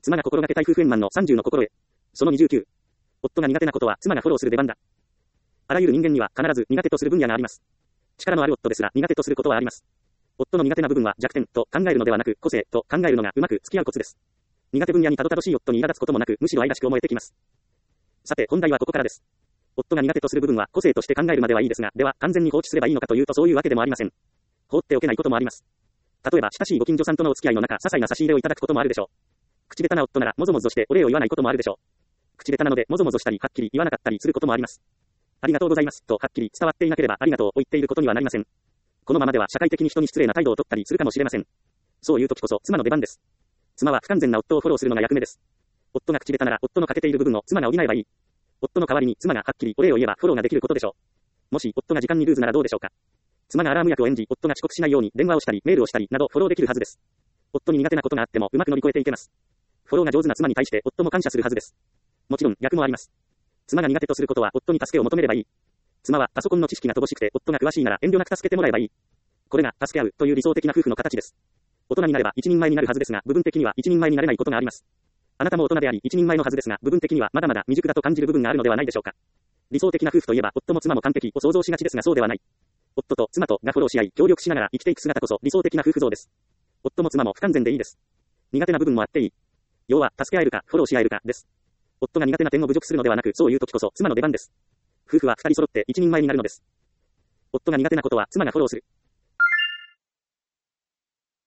妻が心がけたい夫婦円満の30の心得。その29。夫が苦手なことは妻がフォローする出番だ。あらゆる人間には必ず苦手とする分野があります。力のある夫ですが苦手とすることはあります。夫の苦手な部分は弱点と考えるのではなく個性と考えるのがうまく付き合うコツです。苦手分野にたどたどしい夫に苛立つこともなくむしろ愛らしく思えてきます。さて本題はここからです。夫が苦手とする部分は個性として考えるまではいいですが、では完全に放置すればいいのかというとそういうわけでもありません。放っておけないこともあります。例えば親しいご近所さんとのお付き合いの中、些細な差し入れをいただくこともあるでしょう。口下手な夫ならもぞもぞしてお礼を言わないこともあるでしょう。口下手なのでもぞもぞしたりはっきり言わなかったりすることもあります。ありがとうございますとはっきり伝わっていなければありがとうを言っていることにはなりません。このままでは社会的に人に失礼な態度を取ったりするかもしれません。そういう時こそ妻の出番です。妻は不完全な夫をフォローするのが役目です。夫が口下手なら夫の欠けている部分を妻が補えばいい。夫の代わりに妻がはっきりお礼を言えばフォローができることでしょう。もし夫が時間にルーズならどうでしょうか。妻がアラーム役を演じ、夫が遅刻しないように電話をしたりメールをしたりなどフォローできるはずです。夫に苦手なことがあってもうまく乗り越えていけます。フォローが上手な妻に対して夫も感謝するはずです。もちろん逆もあります。妻が苦手とすることは夫に助けを求めればいい。妻はパソコンの知識が乏しくて夫が詳しいなら遠慮なく助けてもらえばいい。これが助け合うという理想的な夫婦の形です。大人になれば一人前になるはずですが部分的には一人前になれないことがあります。あなたも大人であり一人前のはずですが部分的にはまだまだ未熟だと感じる部分があるのではないでしょうか。理想的な夫婦といえば夫も妻も完璧を想像しがちですがそうではない。夫と妻とがフォローし合い協力しながら生きていく姿こそ理想的な夫婦像です。夫も妻も不完全でいいです。苦手な部分もあっていい。要は助け合えるかフォローし合えるかです。夫が苦手な点を侮辱するのではなくそういう時こそ妻の出番です。夫婦は二人揃って一人前になるのです。夫が苦手なことは妻がフォローする。